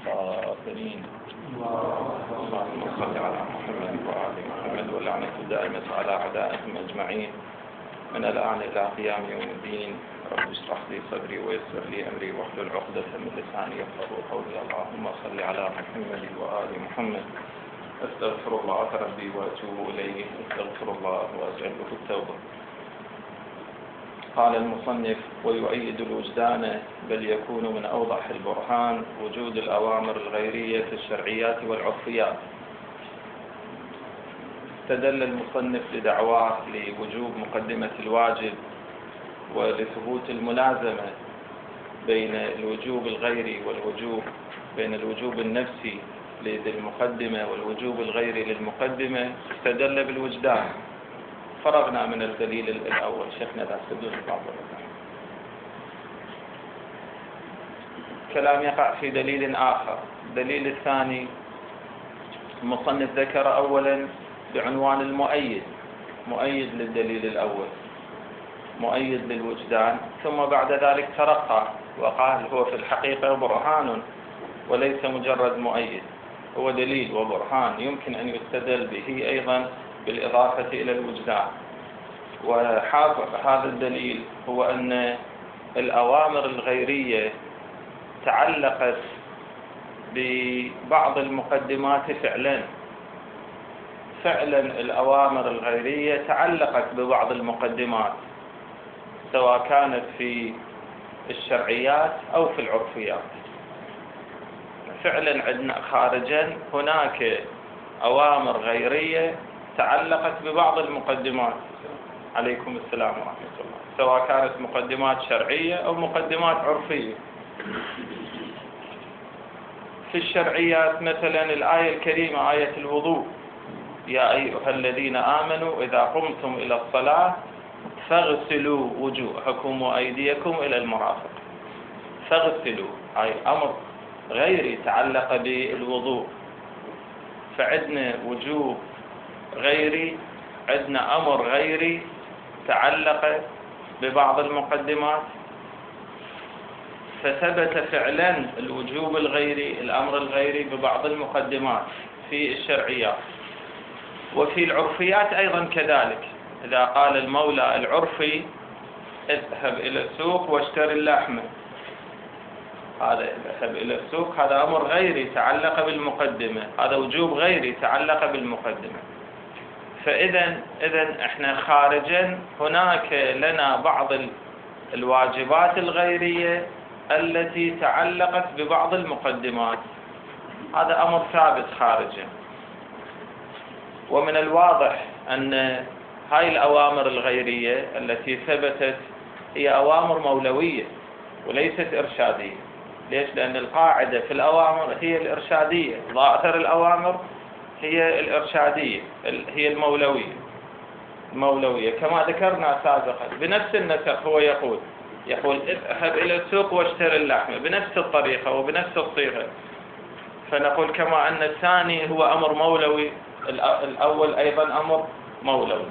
الظالمين. اللهم صل على محمد وآل محمد واللعنة الدائمة على أعدائهم أجمعين من الآن إلى قيام يوم الدين. رب اشرح لي صدري ويسر لي أمري واحلل عقدة من لساني يفقهوا قولي. اللهم صل على محمد وآل محمد. أستغفر الله ربي وأتوب إليه. أستغفر الله وأسأله التوبة. قال المصنف: ويؤيد الوجدان بل يكون من أوضح البرهان وجود الأوامر الغيرية في الشرعيات والعرفيات. استدل المصنف لدعواه لوجوب مقدمة الواجب ولثبوت الملازمة بين الوجوب الغيري والوجوب، بين الوجوب النفسي لذي المقدمة والوجوب الغيري للمقدمة. استدل بالوجدان. فرغنا من الدليل الأول. شيخنا ذا سدود بعض كلام يقع في دليل آخر. الدليل الثاني المصنف ذكر أولا بعنوان المؤيد، مؤيد للدليل الأول، مؤيد للوجدان، ثم بعد ذلك ترقى وقال هو في الحقيقة برهان وليس مجرد مؤيد، هو دليل وبرهان يمكن أن يستدل به أيضا بالإضافة إلى الوجدان. وهذا الدليل هو أن الأوامر الغيرية تعلقت ببعض المقدمات فعلا الأوامر الغيرية تعلقت ببعض المقدمات، سواء كانت في الشرعيات أو في العرفيات. فعلا عندنا خارجا هناك أوامر غيرية تعلقت ببعض المقدمات. عليكم السلام ورحمة الله. سواء كانت مقدمات شرعية أو مقدمات عرفية. في الشرعيات مثلا الآية الكريمة آية الوضوء: يا أيها الذين آمنوا إذا قمتم إلى الصلاة فاغسلوا وجوهكم وأيديكم إلى المرافق. فاغسلوا أي أمر غيري تعلق بالوضوء. فعندنا وجوب غيري، عندنا أمر غيري تعلق ببعض المقدمات، فثبت فعلا الوجوب الغيري، الأمر الغيري ببعض المقدمات في الشرعيات. وفي العرفيات أيضا كذلك. إذا قال المولى العرفي اذهب إلى السوق واشتري اللحمة، هذا اذهب إلى السوق هذا أمر غيري تعلق بالمقدمة، هذا وجوب غيري تعلق بالمقدمة. فإذا احنا خارجا هناك لنا بعض الواجبات الغيرية التي تعلقت ببعض المقدمات، هذا أمر ثابت خارجا. ومن الواضح أن هاي الأوامر الغيرية التي ثبتت هي أوامر مولوية وليست إرشادية. ليش؟ لأن القاعدة في الأوامر هي الإرشادية، ظاهر الأوامر هي الإرشادية، هي المولوية كما ذكرنا سابقا. بنفس النسق هو يقول اذهب إلى السوق واشتري اللحمة بنفس الطريقة وبنفس الصيغة. فنقول كما أن الثاني هو أمر مولوي، الأول أيضا أمر مولوي.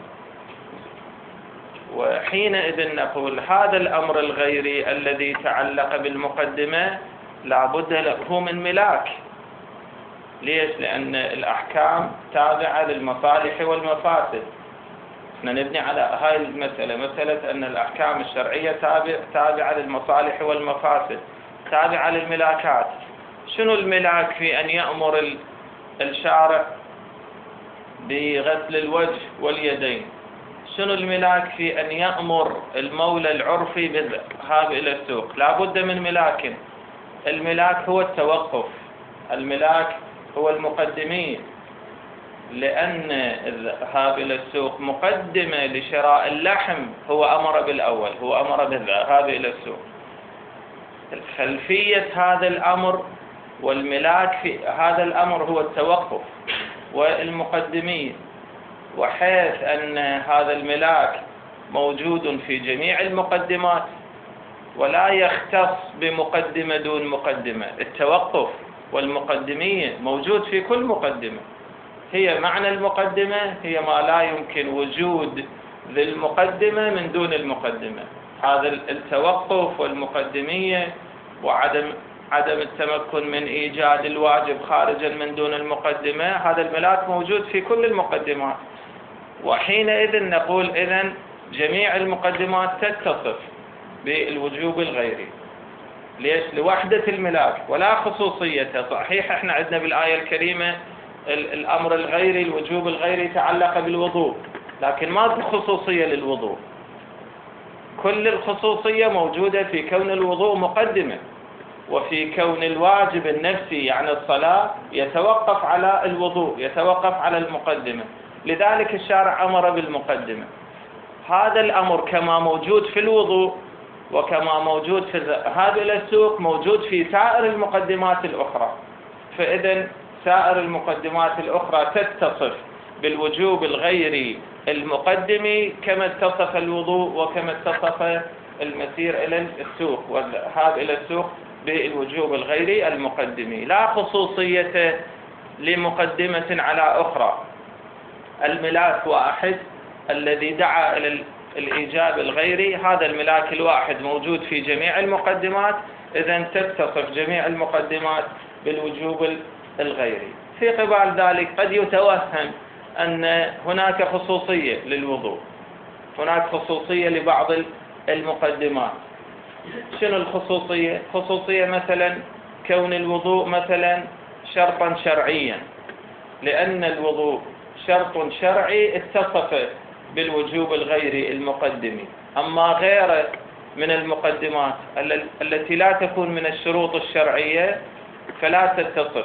وحينئذ نقول هذا الأمر الغيري الذي تعلق بالمقدمة لابد له من ملاك. ليش؟ لأن الأحكام تابعة للمصالح والمفاسد. احنا نبني على هاي المسألة، مسألة أن الأحكام الشرعية تابعة للمصالح والمفاسد، تابعة للملاكات. شنو الملاك في أن يأمر الشارع بغسل الوجه واليدين؟ شنو الملاك في أن يأمر المولى العرفي بالذهاب إلى السوق؟ لا بد من ملاك. الملاك هو التوقف، الملاك هو المقدمين، لأن الذهاب إلى السوق مقدمة لشراء اللحم. هو أمر بالأول، هو أمر بالذهاب إلى السوق. خلفية هذا الأمر والملاك في هذا الأمر هو التوقف والمقدمين. وحيث أن هذا الملاك موجود في جميع المقدمات ولا يختص بمقدمة دون مقدمة، التوقف والمقدمية موجود في كل مقدمة. هي معنى المقدمة هي ما لا يمكن وجود للمقدمة من دون المقدمة. هذا التوقف والمقدمية وعدم عدم التمكن من إيجاد الواجب خارجا من دون المقدمة، هذا الملاك موجود في كل المقدمات. وحينئذ نقول إذن جميع المقدمات تتصف بالوجوب الغيري. ليش؟ لوحدة الملاك ولا خصوصية. صحيح احنا عندنا بالآية الكريمة الأمر الغيري، الوجوب الغيري تعلق بالوضوء، لكن ما في خصوصية للوضوء. كل الخصوصية موجودة في كون الوضوء مقدمة، وفي كون الواجب النفسي يعني الصلاة يتوقف على الوضوء، يتوقف على المقدمة. لذلك الشارع أمر بالمقدمة. هذا الأمر كما موجود في الوضوء وكما موجود في الذهاب إلى السوق موجود في سائر المقدمات الأخرى. فإذن سائر المقدمات الأخرى تتصف بالوجوب الغيري المقدمي كما اتصف الوضوء وكما اتصف المسير إلى السوق والذهاب إلى السوق بالوجوب الغيري المقدمي. لا خصوصية لمقدمة على أخرى. الملاك واحد الذي دعا إلى الإيجاب الغيري، هذا الملاك الواحد موجود في جميع المقدمات، إذن تتصف جميع المقدمات بالوجوب الغيري. في قبال ذلك قد يتوهم أن هناك خصوصية للوضوء، هناك خصوصية لبعض المقدمات. شنو الخصوصية؟ خصوصية مثلا كون الوضوء مثلا شرطا شرعيا، لأن الوضوء شرط شرعي اتصف بالوجوب الغيري المقدمي. أما غيره من المقدمات التي لا تكون من الشروط الشرعية فلا تتصف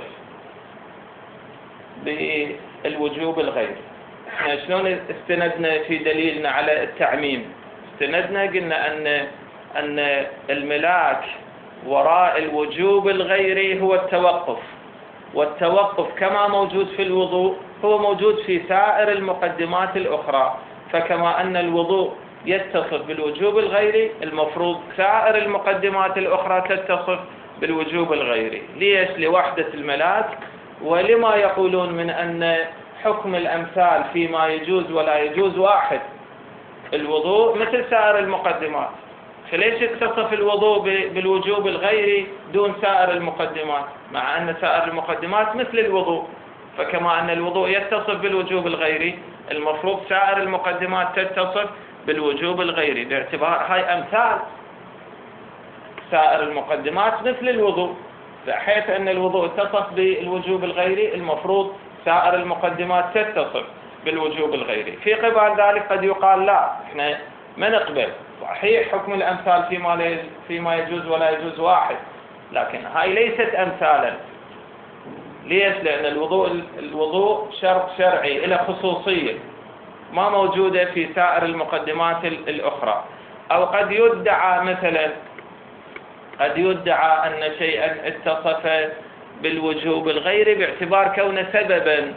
بالوجوب الغيري. احنا شلون استندنا في دليلنا على التعميم؟ استندنا قلنا أن الملاك وراء الوجوب الغيري هو التوقف، والتوقف كما موجود في الوضوء هو موجود في سائر المقدمات الأخرى. فكما أن الوضوء يتصف بالوجوب الغيري، المفروض سائر المقدمات الأخرى تتصف بالوجوب الغيري. ليش؟ لوحدة الملاك، ولما يقولون من أن حكم الأمثال فيما يجوز ولا يجوز واحد. الوضوء مثل سائر المقدمات، فليش اتصف الوضوء بالوجوب الغيري دون سائر المقدمات، مع أن سائر المقدمات مثل الوضوء؟ فكما أن الوضوء يتصف بالوجوب الغيري، المفروض سائر المقدمات تتصف بالوجوب الغيري، باعتبار هاي أمثال. سائر المقدمات مثل الوضوء، بحيث أن الوضوء اتصف بالوجوب الغيري، المفروض سائر المقدمات تتصف بالوجوب الغيري. في قبال ذلك قد يقال لا، احنا ما نقبل. صحيح حكم الأمثال فيما يجوز ولا يجوز واحد، لكن هاي ليست أمثالا. ليش؟ لأن الوضوء شرط شرعي له خصوصية ما موجودة في سائر المقدمات الأخرى. أو قد يدعى مثلا، قد يدعى أن شيئا اتصف بالوجوب الغيري باعتبار كونه سببا،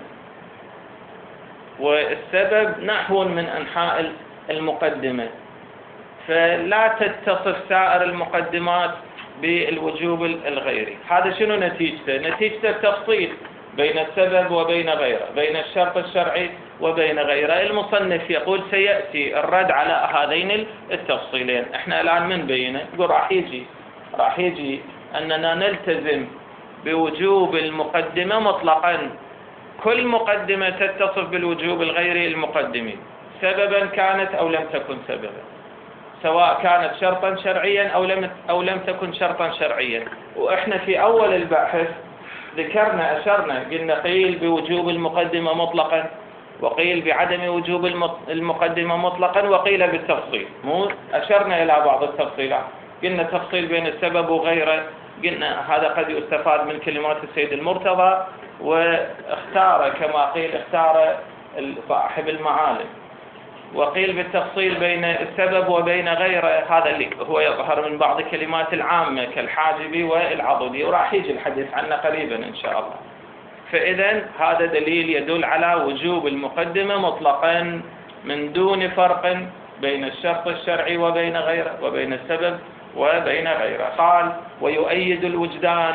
والسبب نحو من أنحاء المقدمة، فلا تتصف سائر المقدمات بالوجوب الغيري. هذا شنو نتيجته؟ نتيجته التفصيل بين السبب وبين غيره، بين الشرط الشرعي وبين غيره. المصنف يقول سيأتي الرد على هذين التفصيلين. احنا الآن من بينه يقول راح يجي أننا نلتزم بوجوب المقدمة مطلقا. كل مقدمة تتصف بالوجوب الغيري المقدمي، سببا كانت أو لم تكن سببا، سواء كانت شرطا شرعيا أو لم تكن شرطا شرعيا. وإحنا في أول البحث أشرنا قلنا قيل بوجوب المقدمة مطلقا، وقيل بعدم وجوب المقدمة مطلقا، وقيل بالتفصيل. أشرنا إلى بعض التفصيلات، قلنا تفصيل بين السبب وغيره، قلنا هذا قد يستفاد من كلمات السيد المرتضى، واختار كما قيل اختار صاحب المعالم. وقيل بالتفصيل بين السبب وبين غيره، هذا اللي هو يظهر من بعض كلمات العامة كالحاجبي والعضدي، وراح يجي الحديث عنه قريبا إن شاء الله. فإذا هذا دليل يدل على وجوب المقدمة مطلقا من دون فرق بين الشرط الشرعي وبين غيره، وبين السبب وبين غيره. قال ويؤيد الوجدان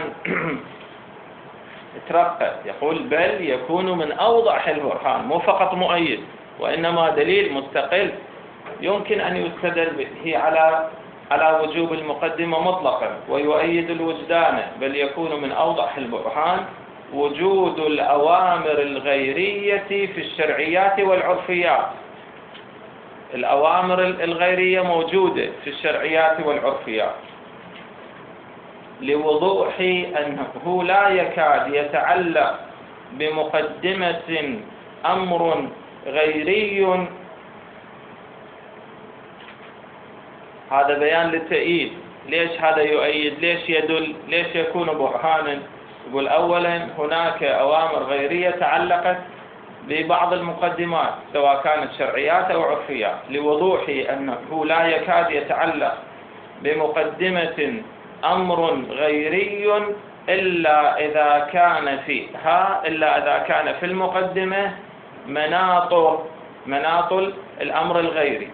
ترقى، يقول بل يكون من أوضح البرهان، مو فقط مؤيد وإنما دليل مستقل يمكن أن يستدل به على على وجوب المقدمة مطلقا ويؤيد الوجدان، بل يكون من أوضح البرهان وجود الأوامر الغيرية في الشرعيات والعرفيات. الأوامر الغيرية موجودة في الشرعيات والعرفيات، لوضوح أنه لا يكاد يتعلق بمقدمة أمر غيري. هذا بيان للتأييد. ليش هذا يؤيد؟ ليش يدل؟ ليش يكون برهانا؟ يقول أولا هناك أوامر غيرية تعلقت ببعض المقدمات سواء كانت شرعيات أو عرفيات، لوضوح أنه لا يكاد يتعلق بمقدمة أمر غيري إلا إذا كان في المقدمة مناط الأمر الغيري،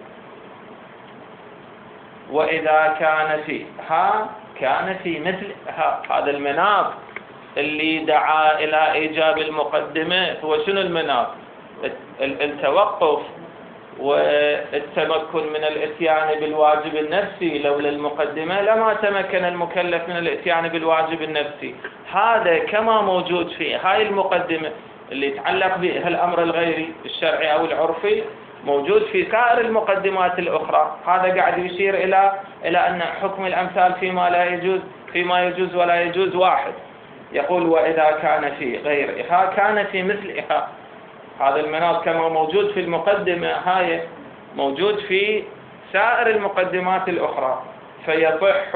وإذا كان في مثل هذا المناط اللي دعا إلى إيجاب المقدمة. هو شنو المناط؟ التوقف والتمكن من الاتيان بالواجب النفسي. لولا المقدمة لما تمكن المكلف من الاتيان بالواجب النفسي. هذا كما موجود في هاي المقدمة اللي يتعلق بها الأمر الغيري الشرعي أو العرفي، موجود في سائر المقدمات الأخرى. هذا قاعد يشير إلى أن حكم الأمثال فيما يجوز ولا يجوز واحد. يقول وإذا كان في غيرها كان في مثلها. هذا المناط كما موجود في المقدمة هاي موجود في سائر المقدمات الأخرى، فيصح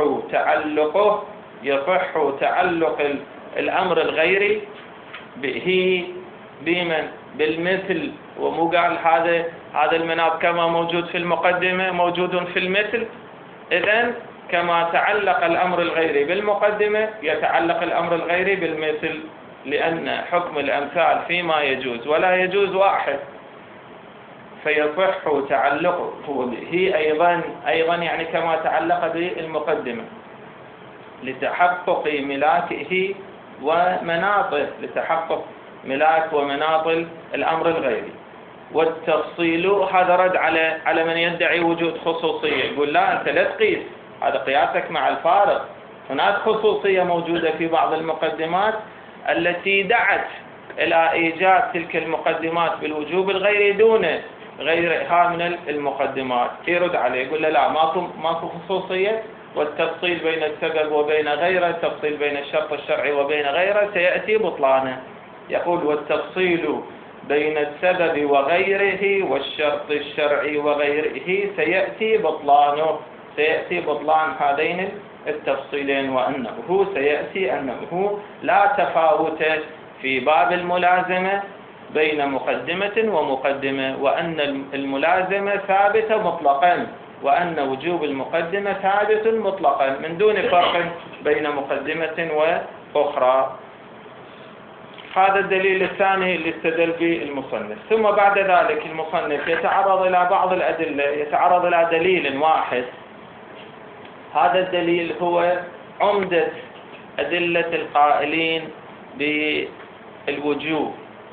تعلق الأمر الغيري به بالمثل. ومو قال هذا المناط كما موجود في المقدمة موجود في المثل. إذن كما تعلق الأمر الغيري بالمقدمة يتعلق الأمر الغيري بالمثل، لأن حكم الأمثال فيما يجوز ولا يجوز واحد، فيصح تعلقه به أيضا يعني كما تعلق بالمقدمة لتحقق ملاكه ومناطه، لتحقق ملاك ومناط الأمر الغيري. والتفصيل هذا رد على من يدعي وجود خصوصية. يقول لا، أنت لا تقيس، هذا قياسك مع الفارق. هناك خصوصية موجودة في بعض المقدمات التي دعت إلى إيجاد تلك المقدمات بالوجوب الغيري دون غيرها من المقدمات. يرد عليه يقول لا، ماكو خصوصية. والتفصيل بين السبب وبين غيره، التفصيل بين الشرط الشرعي وبين غيره سيأتي بطلانه. يقول والتفصيل بين السبب وغيره والشرط الشرعي وغيره سيأتي بطلان هذين التفصيلين، وأنه سيأتي أنه لا تفاوت في باب الملازمة بين مقدمة ومقدمة، وأن الملازمة ثابتة مطلقا، وأن وجوب المقدمة ثابت مطلقا من دون فرق بين مقدمة وأخرى. هذا الدليل الثاني اللي استدل به المصنف. ثم بعد ذلك المصنف يتعرض إلى بعض الأدلة، يتعرض إلى دليل واحد. هذا الدليل هو عمدة أدلة القائلين بالوجوب.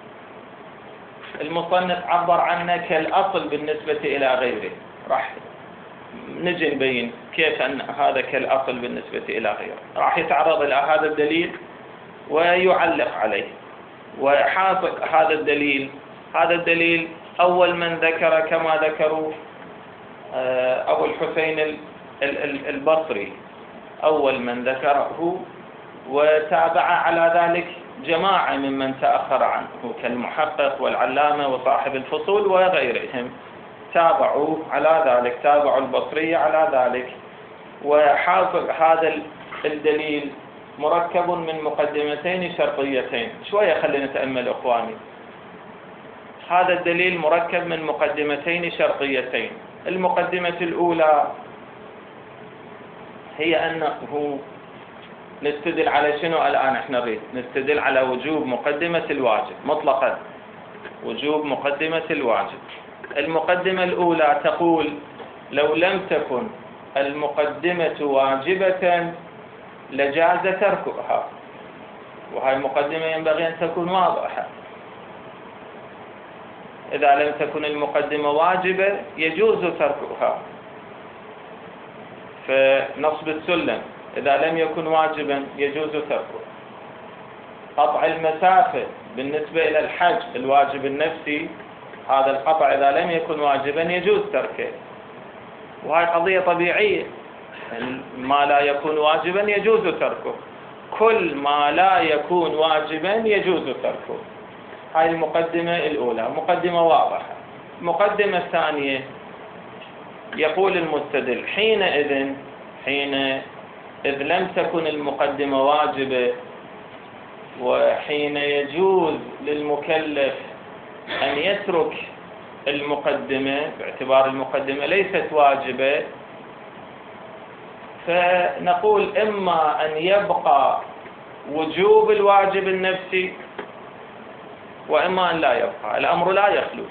المصنف عبر عنه كالأصل بالنسبة إلى غيره. راح نجي نبين كيف أن هذا كالأصل بالنسبة إلى غيره. راح يتعرض إلى هذا الدليل ويعلق عليه ويحقق هذا الدليل أول من ذكر كما ذكروا أبو الحسين البصري، أول من ذكره، وتابع على ذلك جماعة ممن تأخر عنه كالمحقق والعلامة وصاحب الفصول وغيرهم، تابعوا على ذلك، تابعوا البصري على ذلك. وحاصل هذا الدليل مركب من مقدمتين شرطيتين. شوية خلينا نتأمل أخواني. هذا الدليل مركب من مقدمتين شرطيتين. المقدمة الأولى هي أنه نستدل على شنو الآن؟ احنا نريد نستدل على وجوب مقدمة الواجب مطلقا، وجوب مقدمة الواجب. المقدمة الأولى تقول لو لم تكن المقدمة واجبة لجاز تركها، وهذه المقدمة ينبغي أن تكون واضحة. إذا لم تكن المقدمة واجبة يجوز تركها. فنصب السلم إذا لم يكن واجبا يجوز تركه. قطع المسافة بالنسبة إلى الحج الواجب النفسي، هذا القطع إذا لم يكن واجبا يجوز تركه، وهي قضية طبيعية. ما لا يكون واجبا يجوز تركه، كل ما لا يكون واجبا يجوز تركه. هاي المقدمة الأولى، مقدمة واضحة. المقدمة الثانية يقول المستدل إذ لم تكن المقدمة واجبة، وحين يجوز للمكلف أن يترك المقدمة باعتبار المقدمة ليست واجبة، فنقول إما أن يبقى وجوب الواجب النفسي وإما أن لا يبقى، الأمر لا يخلو.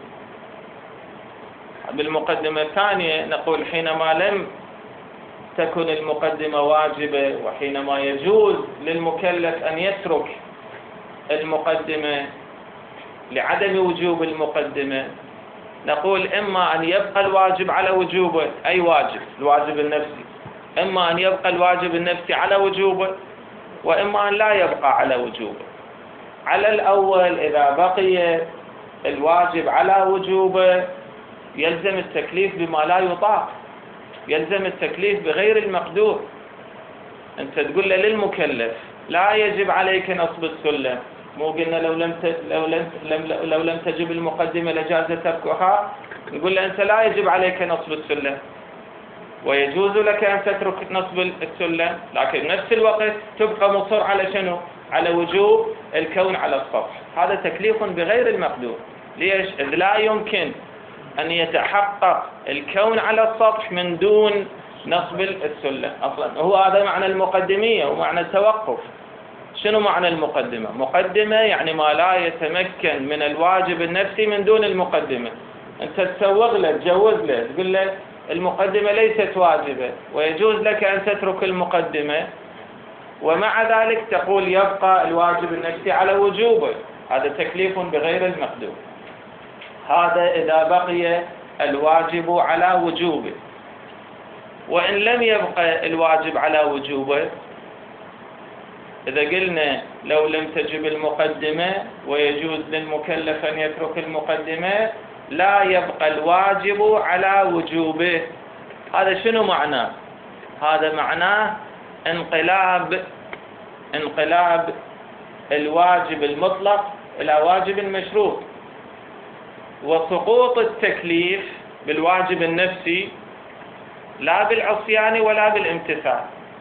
بالمقدمة الثانية نقول حينما لم تكن المقدمة واجبة وحينما يجوز للمكلف أن يترك المقدمة لعدم وجوب المقدمة، نقول إما أن يبقى الواجب على وجوبه، أي واجب الواجب النفسي، إما أن يبقى الواجب النفسي على وجوبه وإما أن لا يبقى على وجوبه. على الأول إذا بقي الواجب على وجوبه يلزم التكليف بما لا يطاق، يلزم التكليف بغير المقدور. أنت تقول له للمكلف لا يجب عليك نصب السلم، مو قلنا لو لم تجب المقدمة لجاز تركها؟ نقول له أنت لا يجب عليك نصب السلم ويجوز لك أن تترك نصب السلم، لكن نفس الوقت تبقى مصر على شنو؟ على وجوب الكون على السطح. هذا تكليف بغير المقدور. ليش؟ إذ لا يمكن أن يتحقق الكون على السطح من دون نصب السلم. أصلا هو هذا معنى المقدمية ومعنى التوقف. شنو معنى المقدمة؟ مقدمة يعني ما لا يتمكن من الواجب النفسي من دون المقدمة. أنت تسوغ له، تجوز له، تقول له المقدمة ليست واجبة ويجوز لك أن تترك المقدمة، ومع ذلك تقول يبقى الواجب النفسي على وجوبه. هذا تكليف بغير المقدور. هذا إذا بقي الواجب على وجوبه. وإن لم يبقى الواجب على وجوبه، إذا قلنا لو لم تجب المقدمة ويجوز للمكلف أن يترك المقدمة، لا يبقى الواجب على وجوبه. هذا شنو معناه؟ هذا معناه انقلاب الواجب المطلق إلى واجب مشروط، وسقوط التكليف بالواجب النفسي لا بالعصيان ولا بالامتثال.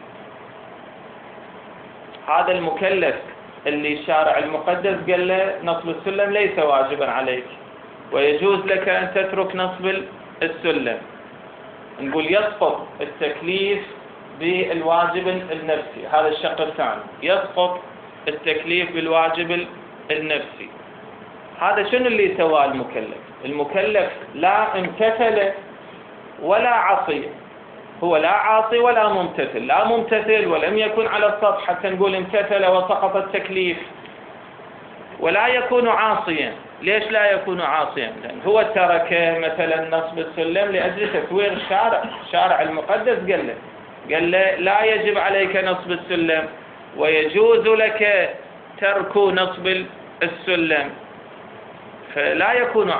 هذا المكلف اللي الشارع المقدس قال له نصب السلم ليس واجبا عليك ويجوز لك أن تترك نصب السلم، نقول يسقط التكليف بالواجب النفسي. هذا الشق الثاني، يسقط التكليف بالواجب النفسي. هذا شنو اللي سواه المكلف؟ المكلف لا امتثل ولا عصي، هو لا عاصي ولا ممتثل، لا ممتثل ولم يكن على السطح حتى نقول امتثل وسقط التكليف، ولا يكون عاصيا. ليش لا يكون عاصيا؟ لأن هو ترك مثلا نصب السلم لأجل تسوير الشارع المقدس قال له لا يجب عليك نصب السلم ويجوز لك ترك نصب السلم، فلا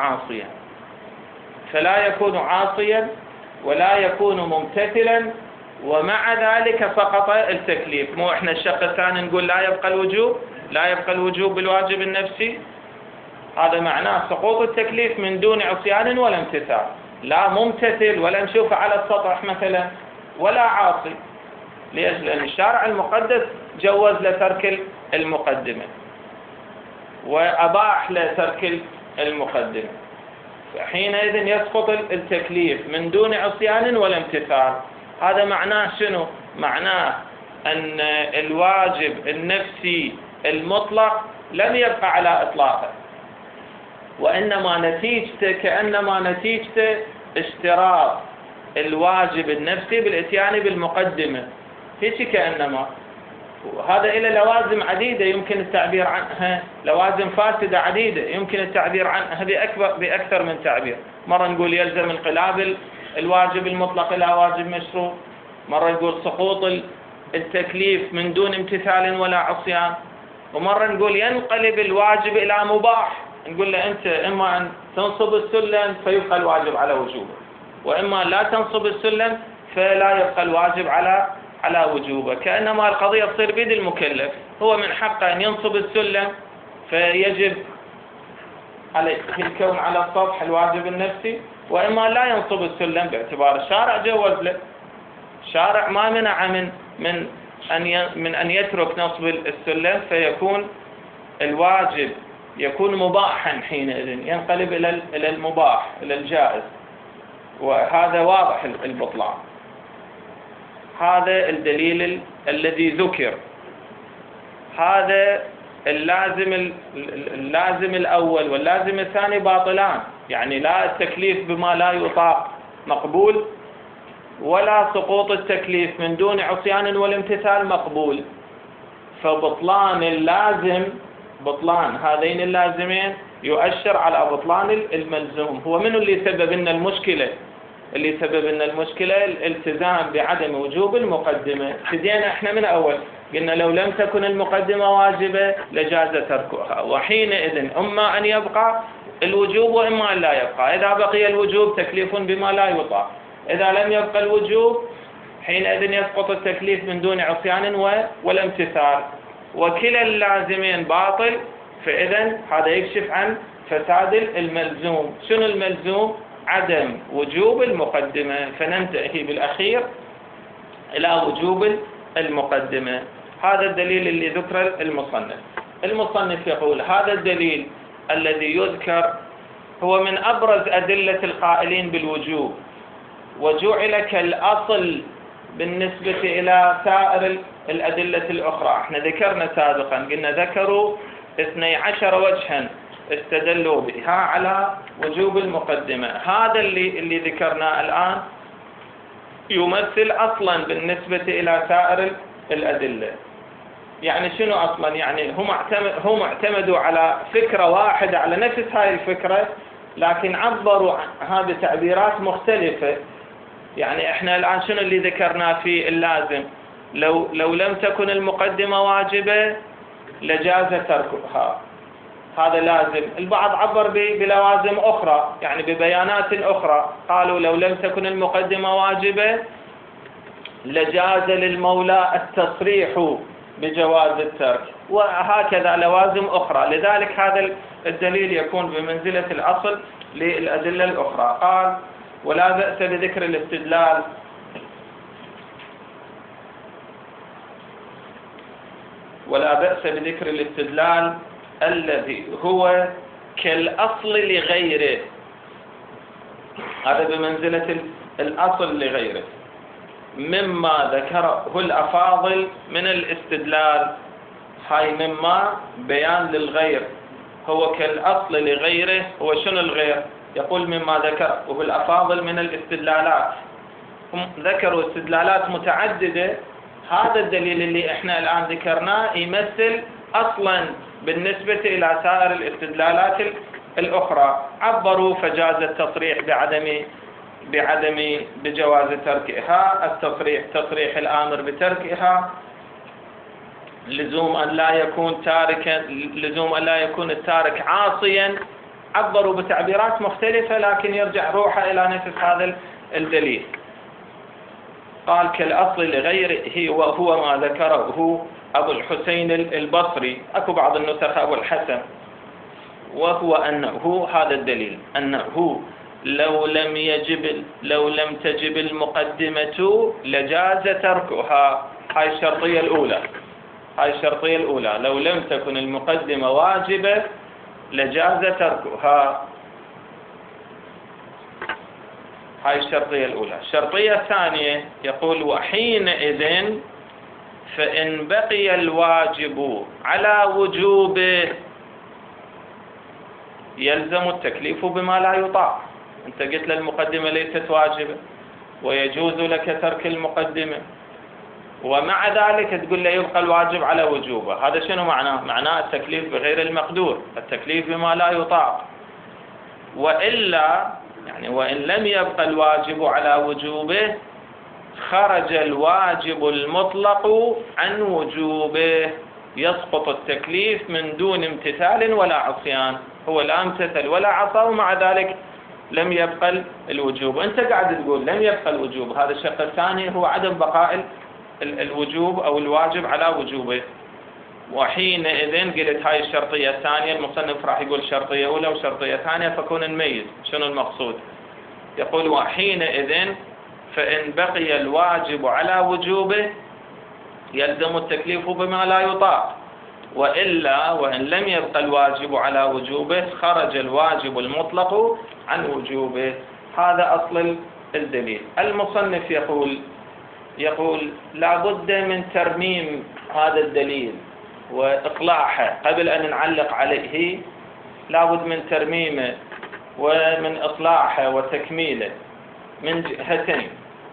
يكون عاصيا ولا يكون ممتثلا، ومع ذلك سقط التكليف. مو احنا الشق الثاني نقول لا يبقى الوجوب بالواجب النفسي؟ هذا معناه سقوط التكليف من دون عصيان ولا امتثال، لا ممتثل ولا نشوفه على السطح مثلا ولا عاصي. ليش؟ لأن الشارع المقدس جوز له ترك المقدمة وأباح له ترك المقدمة، فحينئذ يسقط التكليف من دون عصيان ولا امتثال. هذا معناه شنو؟ معناه أن الواجب النفسي المطلق لم يبقى على إطلاقه، وإنما كأنما نتيجته اشتراط الواجب النفسي بالاتيان بالمقدمة، هيك كأنما. وهذا إلى لوازم عديدة يمكن التعبير عنها، لوازم فاسدة عديدة يمكن التعبير عنها بأكثر من تعبير. مرة نقول يلزم انقلاب الواجب المطلق إلى واجب مشروط، مرة نقول سقوط التكليف من دون امتثال ولا عصيان، ومرة نقول ينقلب الواجب إلى مباح، نقول له أنت إما أن تنصب السلم فيبقى الواجب على وجوبه، وإما لا تنصب السلم فلا يبقى الواجب على وجوبه. كأنما القضية تصير بيد المكلف، هو من حقه أن ينصب السلم فيجب عليه الكون على السطح الواجب النفسي، وإما لا ينصب السلم باعتبار الشارع جوز له. الشارع ما منع من أن يترك نصب السلم، فيكون الواجب يكون مباحا حينئذ، ينقلب إلى المباح إلى الجائز، وهذا واضح البطلان. هذا الدليل الذي ذكر، هذا اللازم الأول واللازم الثاني باطلان، يعني لا التكليف بما لا يطاق مقبول، ولا سقوط التكليف من دون عصيان والامتثال مقبول. فبطلان اللازم، بطلان هذين اللازمين يؤشر على بطلان الملزوم. هو من اللي سبب لنا المشكلة؟ اللي سبب لنا المشكلة الالتزام بعدم وجوب المقدمة. ابتدينا احنا من أول قلنا لو لم تكن المقدمة واجبة لجاز تركها، وحينئذ إما أن يبقى الوجوب وإما أن لا يبقى. إذا بقي الوجوب تكليف بما لا يطاق، إذا لم يبقى الوجوب حينئذ يسقط التكليف من دون عصيان والامتثال، وكلا اللازمين باطل. فإذا هذا يكشف عن فساد الملزوم. شنو الملزوم؟ عدم وجوب المقدمة، فننتهي بالأخير إلى وجوب المقدمة. هذا الدليل اللي ذكر المصنف يقول هذا الدليل الذي يذكر هو من أبرز أدلة القائلين بالوجوب، وجعل كالأصل بالنسبة إلى سائر الأدلة الأخرى. احنا ذكرنا سابقا، قلنا ذكروا 12 وجها استدلوا بها على وجوب المقدمة. هذا اللي ذكرناه الآن يمثل أصلا بالنسبة إلى سائر الأدلة. يعني شنو أصلا؟ يعني هم اعتمدوا على فكرة واحدة، على نفس هاي الفكرة، لكن عبروا عنها بتعبيرات مختلفة. يعني احنا الآن شنو اللي ذكرناه في اللازم؟ لو لم تكن المقدمة واجبة لجاز تركها، هذا لازم. البعض عبر بلوازم أخرى، يعني ببيانات أخرى، قالوا لو لم تكن المقدمة واجبة لجاز للمولى التصريح بجواز الترك، وهكذا لوازم أخرى. لذلك هذا الدليل يكون بمنزلة الأصل للأدلة الأخرى. قال ولا بأس بذكر الاستدلال الذي هو كالأصل لغيره. هذا بمنزلة الأصل لغيره، مما ذكره الأفاضل من الاستدلال. هاي مما بيان للغير، هو كالأصل لغيره. هو شنو الغير؟ يقول مما ذكره الأفاضل من الاستدلالات. هم ذكروا استدلالات متعددة. هذا الدليل اللي احنا الآن ذكرناه يمثل أصلا بالنسبة إلى سائر الاستدلالات الأخرى. عبروا فجاز التصريح بجواز تركها، التصريح تصريح الآمر بتركها، لزوم أن لا يكون التارك عاصيا. عبروا بتعبيرات مختلفة، لكن يرجع روحه إلى نفس هذا الدليل. قال كالأصل لغيره، وهو ما ذكره أبو الحسين البصري، أكو بعض النسخ أبو الحسن، وهو أنه هذا الدليل أنه لو لم تجب المقدمة لجاز تركها. هاي الشرطية الأولى، لو لم تكن المقدمة واجبة لجاز تركها. هاي الشرطية الأولى. الشرطية الثانية يقول وحينئذ فإن بقي الواجب على وجوبه يلزم التكليف بما لا يطاق. أنت قلت المقدمة ليست واجبة ويجوز لك ترك المقدمة، ومع ذلك تقول له يبقى الواجب على وجوبه. هذا شنو معناه؟ معناه التكليف بغير المقدور، التكليف بما لا يطاق. وإلا يعني وإن لم يبقى الواجب على وجوبه خرج الواجب المطلق عن وجوبه، يسقط التكليف من دون امتثال ولا عصيان. هو لا امتثل ولا عصى ومع ذلك لم يبقى الوجوب. أنت قاعد تقول لم يبقى الوجوب، هذا الشق الثاني هو عدم بقاء الوجوب أو الواجب على وجوبه. وحينئذ قلت هاي الشرطية الثانية، المصنف راح يقول شرطية أولى وشرطية ثانية فكون نميز شنو المقصود. يقول وحينئذ فإن بقي الواجب على وجوبه يلزم التكليف بما لا يطاق، وإلا وإن لم يبقى الواجب على وجوبه خرج الواجب المطلق عن وجوبه. هذا أصل الدليل. المصنف يقول لا بد من ترميم هذا الدليل وإقلاعه قبل أن نعلق عليه، لا بد من ترميمه ومن إقلاعه وتكميله من جهتين.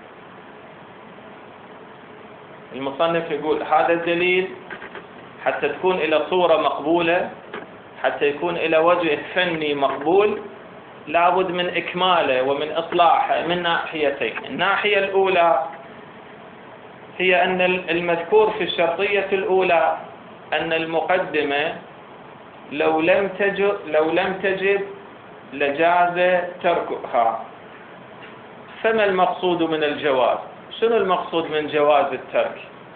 المصنف يقول هذا الدليل حتى تكون إلى صورة مقبولة، حتى يكون إلى وجه فني مقبول، لا بد من إكماله ومن إصلاحه من ناحيتين. الناحية الأولى هي أن المذكور في الشرطية الأولى أن المقدمة لو لم تجب لجاز تركها. فما المقصود من الجواز؟ شنو المقصود من جواز الترك؟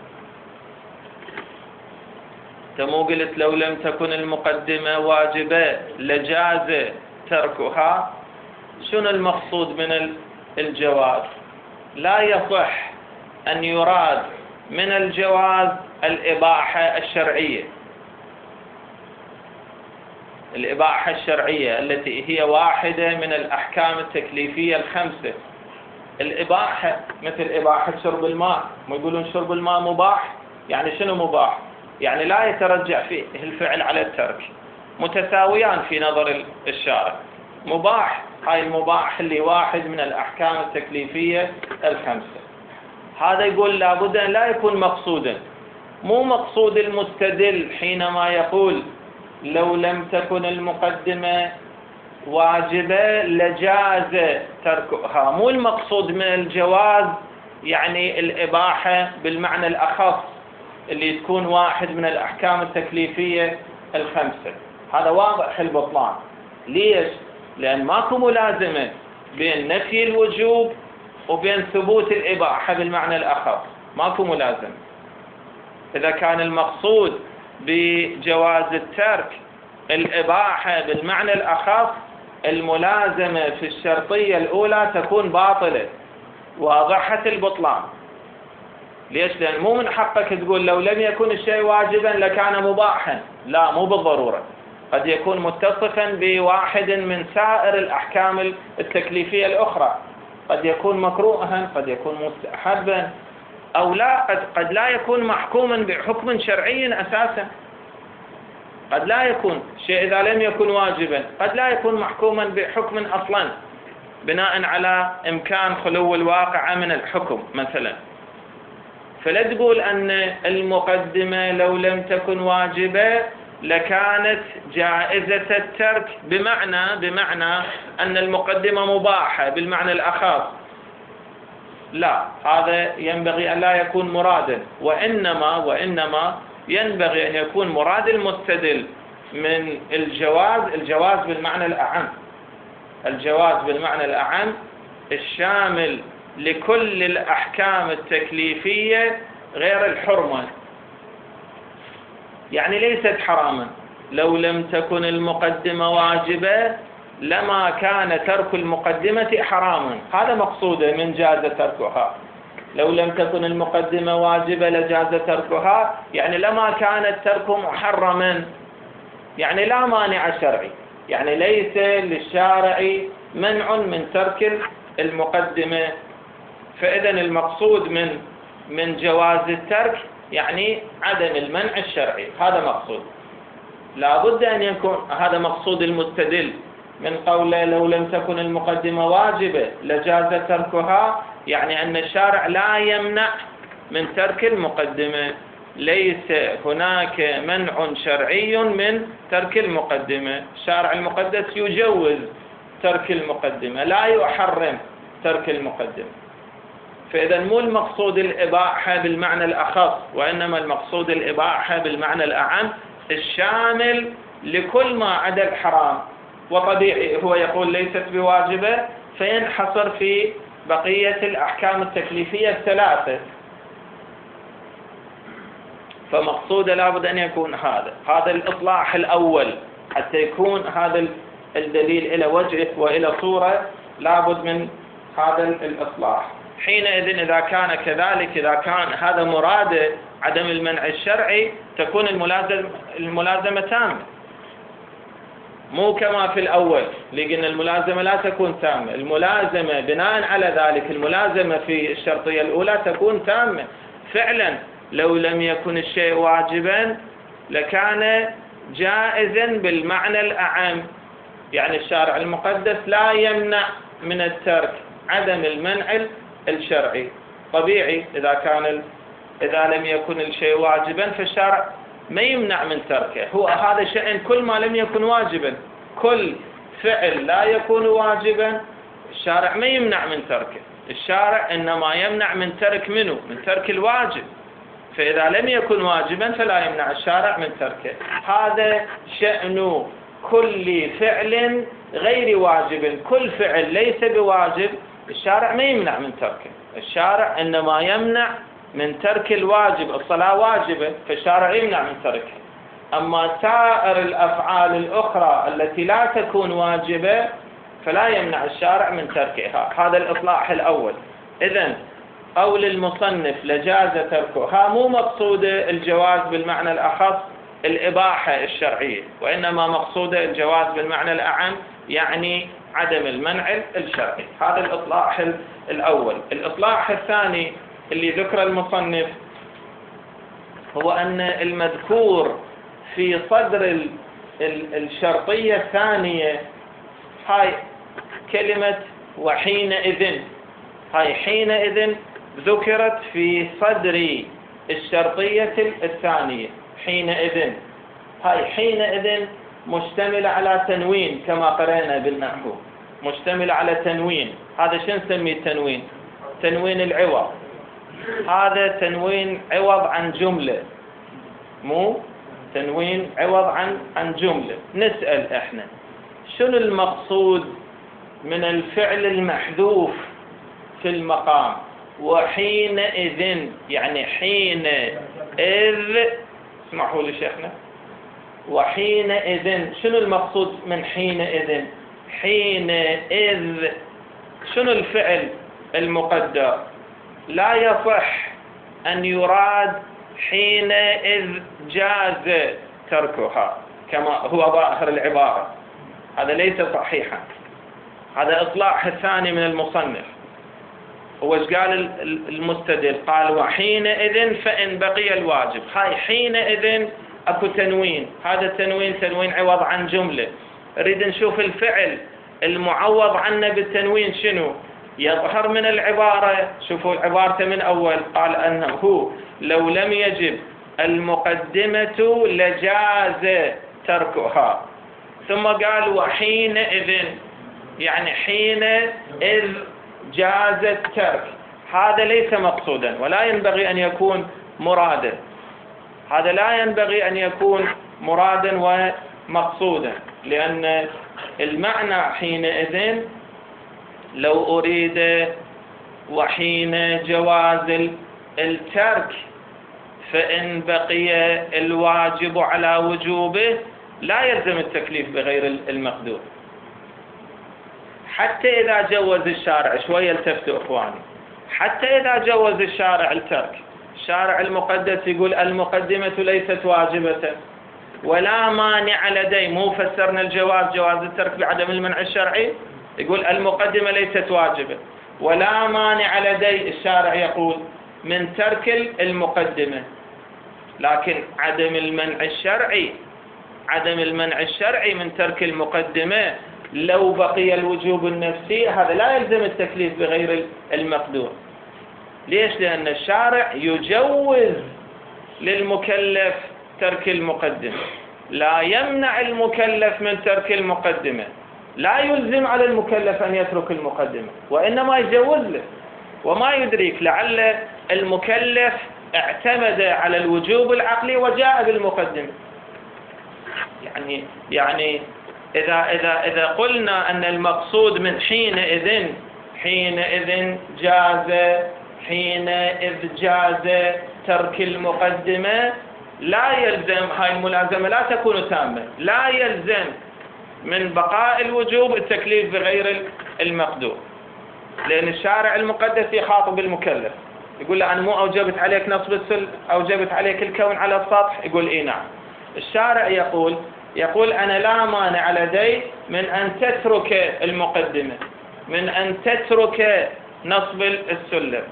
تمو قلت لو لم تكن المقدمة واجبة لجاز تركها. شنو المقصود من الجواز؟ لا يصح أن يراد من الجواز الإباحة الشرعية، الإباحة الشرعية التي هي واحدة من الأحكام التكليفية الخمسة. الإباحة مثل إباحة شرب الماء، ما يقولون شرب الماء مباح، يعني شنو مباح؟ يعني لا يترجع فيه الفعل على الترك، متساويان في نظر الشارع. مباح، هاي المباح اللي واحد من الأحكام التكليفية الخمسة. هذا يقول لابد أن لا يكون مقصودا، مو مقصود المستدل حينما يقول لو لم تكن المقدمة واجبة لجاز تركها. مو المقصود من الجواز يعني الإباحة بالمعنى الأخص اللي تكون واحد من الأحكام التكليفية الخمسة. هذا واضح البطلان. ليش؟ لأن ماكو ملازمة بين نفي الوجوب وبين ثبوت الإباحة بالمعنى الأخص، ماكو ملازمة. إذا كان المقصود بجواز الترك الإباحة بالمعنى الأخص، الملازمة في الشرطية الأولى تكون باطلة واضحة البطلان. ليش؟ لأن مو من حقك تقول لو لم يكن الشيء واجبا لكان مباحا، لا، مو بالضرورة. قد يكون متصفا بواحد من سائر الأحكام التكليفية الأخرى، قد يكون مكروها، قد يكون مستحبا، أو لا، قد لا يكون محكوما بحكم شرعي أساسا. قد لا يكون شيء إذا لم يكن واجبا، قد لا يكون محكوما بحكم أصلا بناء على إمكان خلو الواقع من الحكم مثلا. فلا تقول أن المقدمة لو لم تكن واجبة لكانت جائزة الترك بمعنى أن المقدمة مباحة بالمعنى الأخص. لا، هذا ينبغي أن لا يكون مرادا، وإنما ينبغي أن يكون مراد المستدل من الجواز بالمعنى الأعم، الجواز بالمعنى الأعم الشامل لكل الأحكام التكليفية غير الحرمة. يعني ليست حراما. لو لم تكن المقدمة واجبة لما كان ترك المقدمة حراما، هذا مقصوده من جاز تركها. لو لم تكن المقدمة واجبة لجاز تركها، يعني لما كان الترك محرما، يعني لا مانع شرعي، يعني ليس للشارع منع من ترك المقدمة. فإذا المقصود من جواز الترك يعني عدم المنع الشرعي، هذا مقصود. لا بد أن يكون هذا مقصود المستدل من قوله لو لم تكن المقدمة واجبة لجاز تركها، يعني أن الشارع لا يمنع من ترك المقدمة، ليس هناك منع شرعي من ترك المقدمة. الشارع المقدس يجوز ترك المقدمة، لا يحرم ترك المقدمة. فإذا مو المقصود الإباحة بالمعنى الأخص، وإنما المقصود الإباحة بالمعنى الأعم الشامل لكل ما عدا الحرام. وطبيعي هو يقول ليست بواجبة، فينحصر في بقية الأحكام التكليفية الثلاثة. فمقصوده لابد أن يكون هذا الإطلاع الأول. حتى يكون هذا الدليل إلى وجه وإلى صورة لابد من هذا الإطلاع. حينئذ إذا كان كذلك، إذا كان هذا مراده عدم المنع الشرعي، تكون الملازمة تامة، مو كما في الأول لأن الملازمة لا تكون تامة. الملازمة بناء على ذلك، الملازمة في الشرطية الأولى تكون تامة فعلا. لو لم يكن الشيء واجبا لكان جائزا بالمعنى الأعم، يعني الشارع المقدس لا يمنع من الترك عدم المنع الشرعي. طبيعي إذا لم يكن الشيء واجبا فالشارع ما يمنع من تركه. هو هذا شأن كل ما لم يكن واجبا، كل فعل لا يكون واجبا الشارع ما يمنع من تركه. الشارع إنما يمنع من ترك منه؟ من ترك الواجب. فإذا لم يكن واجبا فلا يمنع الشارع من تركه. هذا شأن كل فعل غير واجب. كل فعل ليس بواجب الشارع ما يمنع من تركه. الشارع إنما يمنع من ترك الواجب. الصلاة واجبة فالشارع يمنع من تركها. أما سائر الأفعال الأخرى التي لا تكون واجبة فلا يمنع الشارع من تركها. هذا الإطلاع الأول. إذن قول المصنف لجاز تركها مو مقصود الجواز بالمعنى الأخص الإباحة الشرعية، وإنما مقصود الجواز بالمعنى الأعم، يعني عدم المنع الشرعي. هذا الإطلاع الأول. الإطلاع الثاني اللي ذكر المصنف هو أن المذكور في صدر الشرطية الثانية، هاي كلمة وحينئذ، هاي حينئذ ذكرت في صدر الشرطية الثانية. حينئذ، هاي حينئذ مشتملة على تنوين كما قرأنا بالنحو، مشتملة على تنوين. هذا شو نسميه التنوين؟ تنوين العوض. هذا تنوين عوض عن جملة، مو تنوين عوض عن جملة. نسأل احنا شنو المقصود من الفعل المحذوف في المقام؟ وحينئذ، يعني حينئذ، اسمحوا لي شيخنا، وحينئذ شنو المقصود من حينئذ؟ حينئذ شنو الفعل المقدر؟ لا يصح أن يراد حينئذ جاز تركها كما هو ظاهر العبارة. هذا ليس صحيحا. هذا إطلاع الثاني من المصنف. هو ايش قال المستدل؟ قال وحينئذ فإن بقي الواجب. هاي حينئذ اكو تنوين، هذا التنوين تنوين عوض عن جملة. نريد نشوف الفعل المعوض عنه بالتنوين شنو يظهر من العبارة. شوفوا عبارته من أول، قال أنه لو لم يجب المقدمة لجاز تركها، ثم قال وحينئذ، يعني حينئذ جاز الترك. هذا ليس مقصودا ولا ينبغي أن يكون مرادا. هذا لا ينبغي أن يكون مرادا ومقصودا، لأن المعنى حينئذ لو أريد وحين جواز الترك فإن بقي الواجب على وجوبه لا يلزم التكليف بغير المقدور. حتى إذا جوز الشارع، شوية التفتوا إخواني، حتى إذا جوز الشارع الترك، الشارع المقدس يقول المقدمة ليست واجبة ولا مانع لدي، مو فسرنا الجواز جواز الترك بعدم المنع الشرعي، يقول المقدمة ليست واجبة ولا مانع لدي، الشارع يقول من ترك المقدمة. لكن عدم المنع الشرعي من ترك المقدمة لو بقي الوجوب النفسي هذا لا يلزم التكليف بغير المقدور. ليش؟ لأن الشارع يجوز للمكلف ترك المقدمة، لا يمنع المكلف من ترك المقدمة، لا يلزم على المكلف أن يترك المقدمة، وإنما يجوز له. وما يدريك لعل المكلف اعتمد على الوجوب العقلي وجاء بالمقدمة. يعني إذا قلنا أن المقصود من حينئذ جاز ترك المقدمة، لا يلزم، هاي الملازمة لا تكون تامة، لا يلزم من بقاء الوجوب التكليف بغير المقدور، لأن الشارع المقدس يخاطب المكلف يقول له أنا مو أوجبت عليك نصب السل، أوجبت عليك الكون على السطح، يقول إيه نعم. الشارع يقول أنا لا مانع لدي من أن تترك المقدمة، من أن تترك نصب السلم.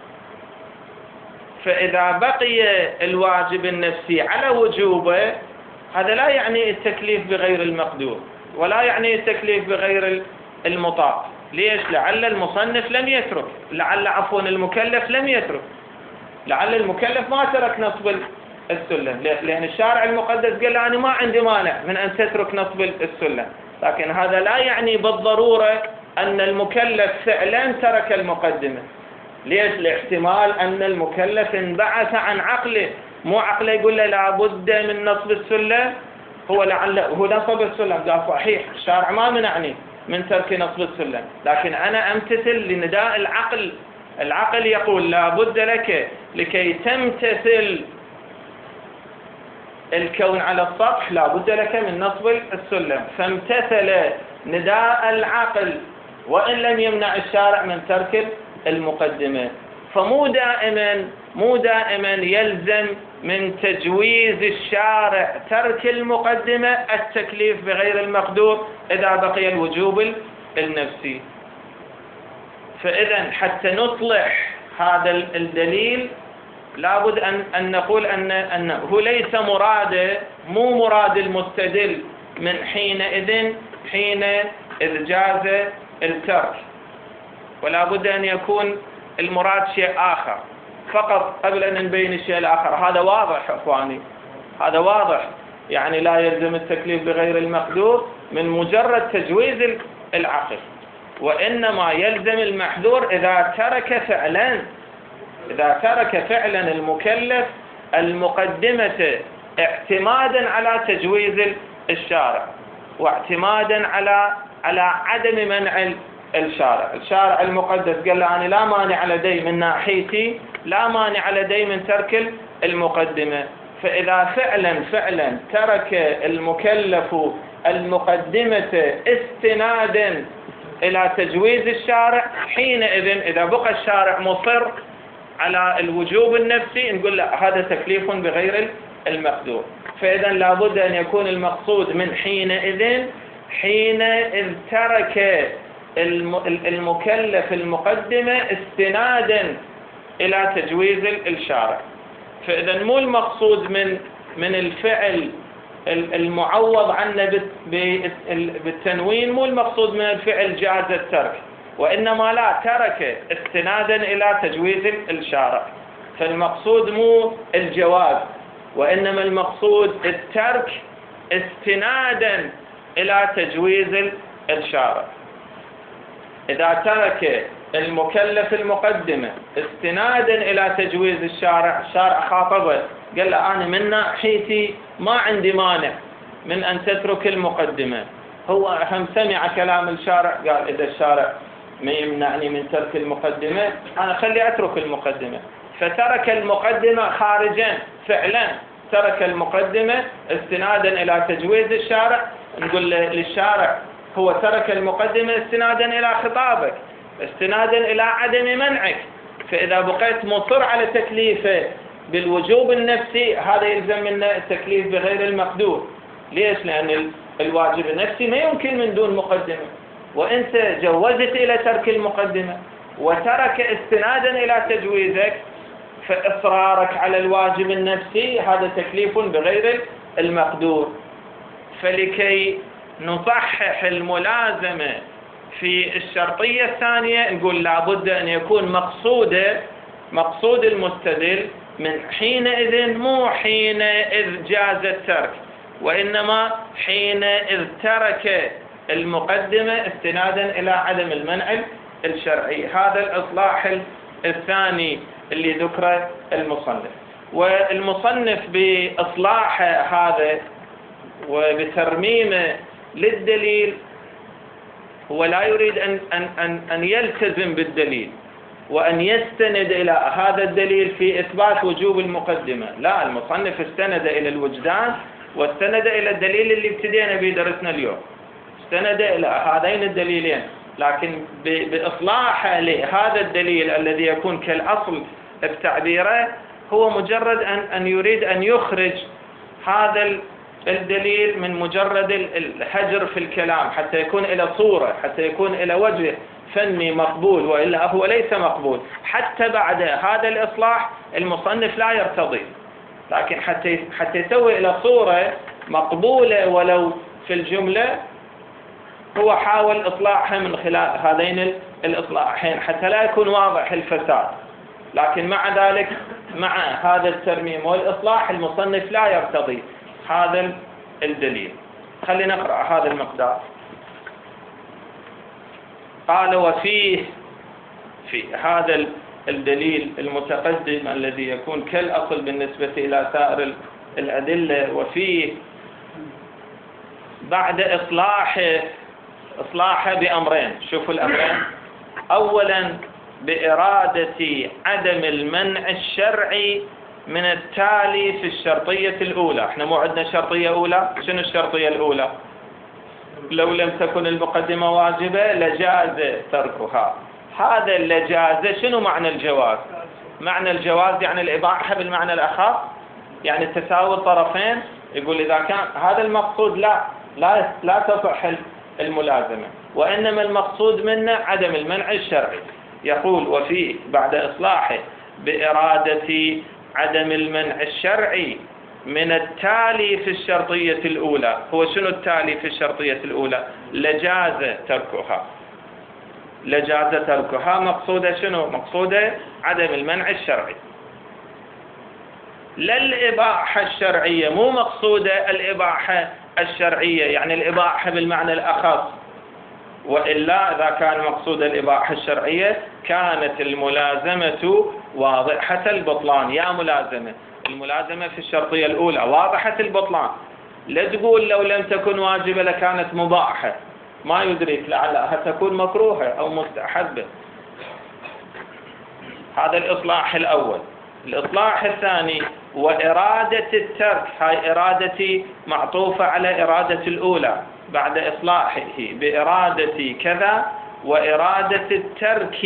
فإذا بقي الواجب النفسي على وجوبه هذا لا يعني التكليف بغير المقدور، ولا يعني التكليف بغير المطاق. ليش؟ لعل المصنف لم يترك، المكلف لم يترك، لعل المكلف ما ترك نصب السلم، لأن الشارع المقدس قال أنا ما عندي مانع من أن تترك نصب السلم، لكن هذا لا يعني بالضرورة أن المكلف فعلا ترك المقدمة. ليش؟ لاحتمال أن المكلف انبعث عن عقله، مو عقله يقول له لابد من نصب السلم، هو لعله نصب السلم، قال صحيح الشارع ما منعني من ترك نصب السلم، لكن أنا أمتثل لنداء العقل. العقل يقول لابد لك لكي تمتثل الكون على السطح لابد لك من نصب السلم، فامتثل نداء العقل وإن لم يمنع الشارع من ترك المقدمة. فمو دائما يلزم من تجويز الشارع ترك المقدمة التكليف بغير المقدور إذا بقي الوجوب النفسي. فإذا حتى نصلح هذا الدليل لابد أن نقول أنه ليس مو مراد المستدل من حينئذ جاز الترك، ولا بد أن يكون المراد شيء آخر فقط قبل أن نبين الشيء الآخر. هذا واضح أخواني، هذا واضح، يعني لا يلزم التكليف بغير المقدور من مجرد تجويز العقل، وإنما يلزم المحذور إذا ترك فعلا المكلف المقدمة اعتمادا على تجويز الشارع، واعتمادا على عدم منع الشارع المقدس قال له أنا لا مانع لدي من ناحيتي، لا مانع لدي من ترك المقدمة. فإذا فعلا ترك المكلف المقدمة استنادا إلى تجويز الشارع، حينئذ إذا بقى الشارع مصر على الوجوب النفسي نقول لا هذا تكليف بغير المقدور. فإذا لابد أن يكون المقصود من حينئذ ترك المكلف المقدمة استنادا إلى تجويز الشارع. فإذا مو المقصود من الفعل المعوض عنه بالتنوين، مو المقصود من الفعل جاز الترك، وإنما لا ترك استنادا إلى تجويز الشارع. فالمقصود مو الجواز، وإنما المقصود الترك استنادا إلى تجويز الشارع. إذا ترك المكلف المقدمة استنادا إلى تجويز الشارع خاطبه قال له أنا من ناحيتي ما عندي مانع من أن تترك المقدمة، هو هم سمع كلام الشارع قال إذا الشارع ما يمنعني من ترك المقدمة أنا خلي أترك المقدمة، فترك المقدمة خارجا، فعلا ترك المقدمة استنادا إلى تجويز الشارع. نقول للشارع هو ترك المقدمة استنادا إلى خطابك، استنادا إلى عدم منعك، فإذا بقيت مصر على تكليفه بالوجوب النفسي هذا يلزم منا التكليف بغير المقدور. ليش؟ لأن الواجب النفسي ما يمكن من دون مقدمة، وأنت جوزت إلى ترك المقدمة وترك استنادا إلى تجويزك، فإصرارك على الواجب النفسي هذا تكليف بغير المقدور. فلكي نصحح الملازمة في الشرطية الثانية نقول لابد أن يكون مقصود المستدل من حينئذ مو حينئذ جاز الترك، وإنما حينئذ ترك المقدمة استنادا إلى عدم المنع الشرعي. هذا الإصلاح الثاني اللي ذكره المصنف. والمصنف بإصلاح هذا وبترميمه للدليل هو لا يريد أن يلتزم بالدليل وأن يستند إلى هذا الدليل في إثبات وجوب المقدمة. لا، المصنف استند إلى الوجدان واستند إلى الدليل اللي ابتدينا به درسنا اليوم، استند إلى هذين الدليلين، لكن بإصلاحه لهذا الدليل الذي يكون كالأصل بتعبيره هو مجرد أن يريد أن يخرج هذا الدليل من مجرد الهجر في الكلام حتى يكون إلى صورة، حتى يكون إلى وجه فني مقبول، وإلا هو ليس مقبول. حتى بعد هذا الإصلاح المصنف لا يرتضي، لكن حتى يسوي إلى صورة مقبولة ولو في الجملة هو حاول إصلاحها من خلال هذين الإصلاحين حتى لا يكون واضح الفساد. لكن مع ذلك مع هذا الترميم والإصلاح المصنف لا يرتضي هذا الدليل. خلينا نقرأ هذا المقدار. قال: وفيه في هذا الدليل المتقدم الذي يكون كالأصل بالنسبة إلى سائر الأدلة، وفيه بعد إصلاحه بأمرين. شوفوا الأمرين: أولا بإرادة عدم المنع الشرعي من التالي في الشرطية الأولى. احنا مو عندنا شرطية أولى؟ شنو الشرطية الأولى؟ لو لم تكن المقدمة واجبة لجاز تركها. هذا اللجاز شنو معنى الجواز؟ معنى الجواز يعني الإباحة بالمعنى الأخف، يعني تساوي الطرفين. يقول إذا كان هذا المقصود لا تصح الملازمة، وإنما المقصود منه عدم المنع الشرعي. يقول: وفيه بعد إصلاحه بإرادة عدم المنع الشرعي من التالي في الشرطية الأولى. هو شنو التالي في الشرطية الأولى؟ لجاز تركها. لجاز تركها مقصودة شنو؟ مقصودة عدم المنع الشرعي، لا الإباحة الشرعية. مو مقصودة الإباحة الشرعية يعني الإباحة بالمعنى الأخص، وإلا إذا كان مقصود الإباحة الشرعية كانت الملازمة واضحة البطلان. يا ملازمة، الملازمة في الشرطية الأولى واضحة البطلان. لا تقول لو لم تكن واجبة لكانت مباحة، ما يدرك لعلها تكون مكروهة أو مستحبة. هذا الإصلاح الأول. الإصلاح الثاني: وإرادة الترك. هاي إرادتي معطوفة على إرادة الأولى. بعد إصلاحه بإرادة كذا وإرادة الترك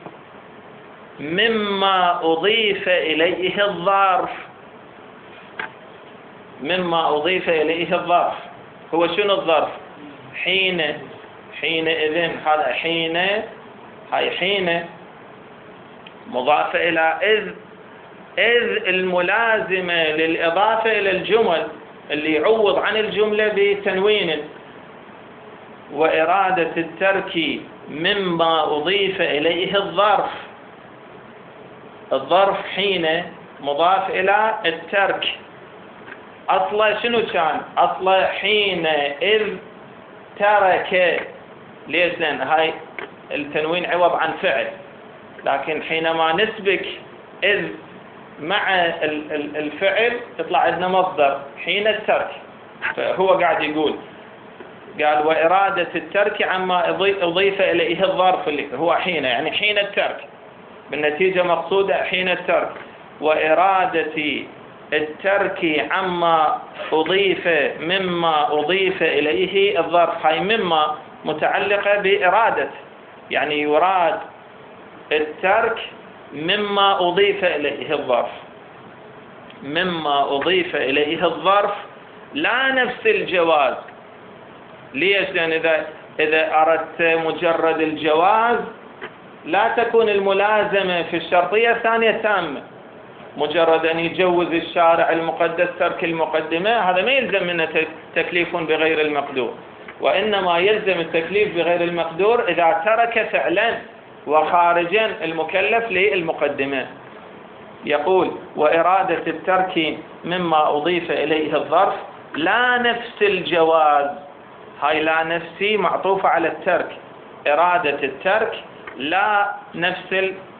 مما أضيف إليه الظرف. مما أضيف إليه الظرف هو شنو الظرف؟ حينئذ. هذا حين مضافة إلى إذ الملازمة للإضافة إلى الجمل اللي يعوض عن الجملة بتنوين. وإرادة الترك مما أضيف إليه الظرف. الظرف حين مضاف إلى الترك. أصلا شنو كان؟ أصلا حين إذ ترك. ليش؟ لأن هاي التنوين عوض عن فعل، لكن حينما نسبك إذ مع الفعل يطلع عندنا مصدر حين الترك. فهو قاعد يقول، قال: وإرادة الترك عما أضيف إليه الظرف اللي هو حين، يعني حين الترك، بالنتيجة مقصودة حين الترك. وإرادة الترك عما أضيف مما أضيف إليه الظرف. هاي مما متعلقة بإرادة، يعني يراد الترك مما أضيف إليه الظرف. مما أضيف إليه الظرف لا نفس الجواز. ليش؟ لأن إذا أردت مجرد الجواز لا تكون الملازمة في الشرطية الثانية تامة. مجرد أن يجوز الشارع المقدس ترك المقدمة هذا ما يلزم منه تكليف بغير المقدور، وإنما يلزم التكليف بغير المقدور إذا ترك فعلا وخارجا المكلف للمقدمة. يقول: وإرادة الترك مما أضيف إليه الظرف لا نفس الجواز. هاي لا نفسي معطوفة على الترك. إرادة الترك لا نفس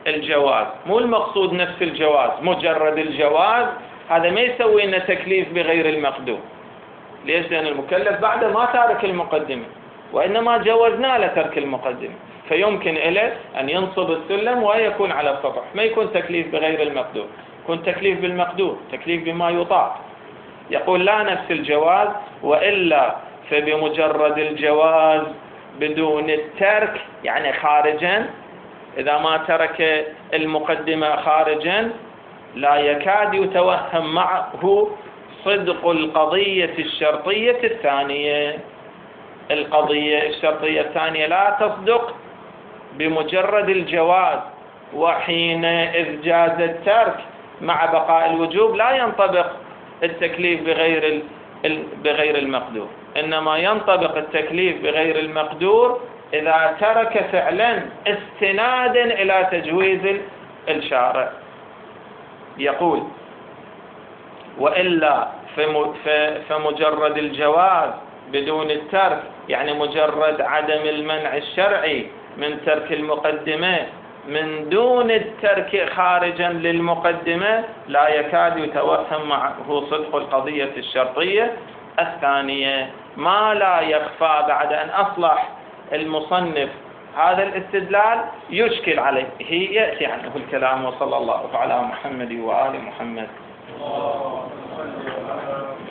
الجواز، مو المقصود نفس الجواز، مجرد الجواز هذا ما يسوي لنا تكليف بغير المقدور. ليش؟ لأن المكلف بعد ما تارك المقدمة، وإنما جوزنا له ترك المقدمة، فيمكن له أن ينصب السلم ويكون على السطح، ما يكون تكليف بغير المقدور، يكون تكليف بالمقدور، تكليف بما يطاق. يقول لا نفس الجواز، وإلا فبمجرد الجواز بدون الترك، يعني خارجا، إذا ما ترك المقدمة خارجا لا يكاد يتوهم معه صدق القضية الشرطية الثانية. القضية الشرطية الثانية لا تصدق بمجرد الجواز، وحينئذ جاز الترك مع بقاء الوجوب لا ينطبق التكليف بغير المقدور، إنما ينطبق التكليف بغير المقدور إذا ترك فعلا استنادا إلى تجويز الشارع. يقول وإلا فمجرد الجواز بدون الترك، يعني مجرد عدم المنع الشرعي من ترك المقدمة من دون الترك خارجا للمقدمة لا يكاد يتوهم معه صدق القضية الشرطية الثانية. ما لا يخفى بعد أن أصلح المصنف هذا الاستدلال يشكل عليه، يأتي عنه الكلام. وصلى الله على محمد وآل محمد.